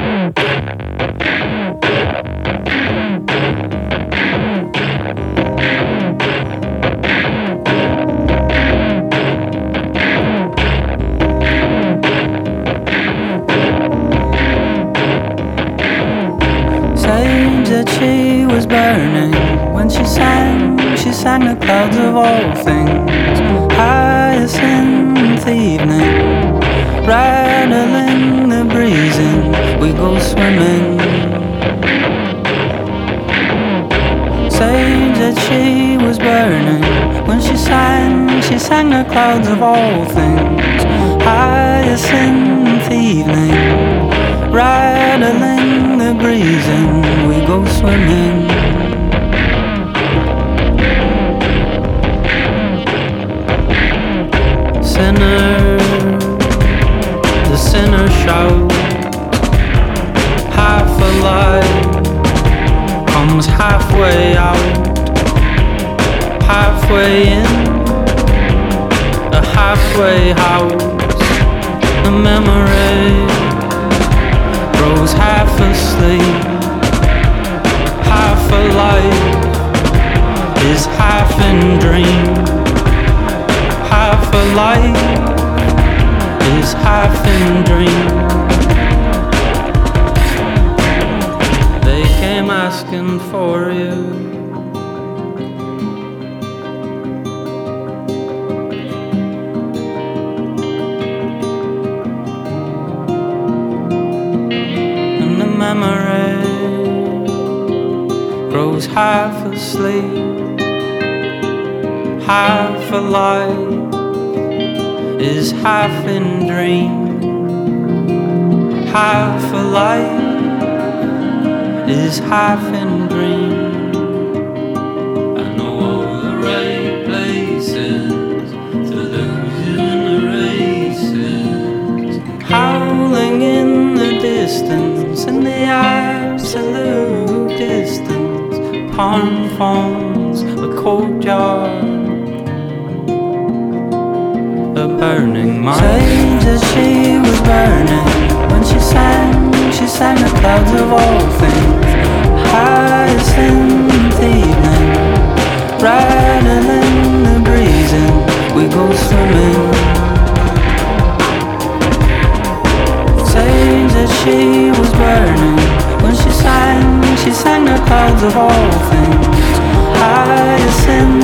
That she was burning when she sang the clouds of all things. Hyacinth evening, rattling the breeze and we go swimming. Sage that she was burning when she sang the clouds of all things. Hyacinth evening, rattling the breeze and we go swimming. Sinner, the sinner shouts, half alive, comes halfway out, halfway in, a halfway house, a memory grows half asleep, half alive, is half in dream. Half alive is half in dream. They came asking for you. And the memory grows half asleep, half alive is half in dream. Half alive is half in dream. I know all the right places to lose in the races, howling in the distance, in the absolute distance. Pond fawns, a courtyard, a burning mind. Sage that she was burning when she sang the clouds of all things. Hyacinth evening, rattling the breeze and we go swimming. Sage that she was burning when she sang the clouds of all things. Hyacinth